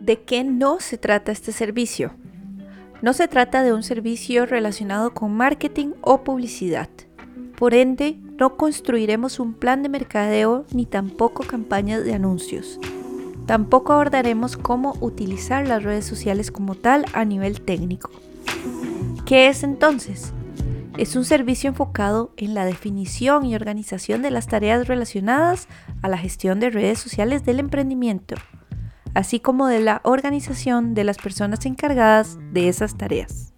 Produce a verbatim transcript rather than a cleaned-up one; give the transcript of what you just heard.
¿De qué no se trata este servicio? No se trata de un servicio relacionado con marketing o publicidad. Por ende, no construiremos un plan de mercadeo ni tampoco campañas de anuncios. Tampoco abordaremos cómo utilizar las redes sociales como tal a nivel técnico. ¿Qué es entonces? Es un servicio enfocado en la definición y organización de las tareas relacionadas a la gestión de redes sociales del emprendimiento, así como de la organización de las personas encargadas de esas tareas.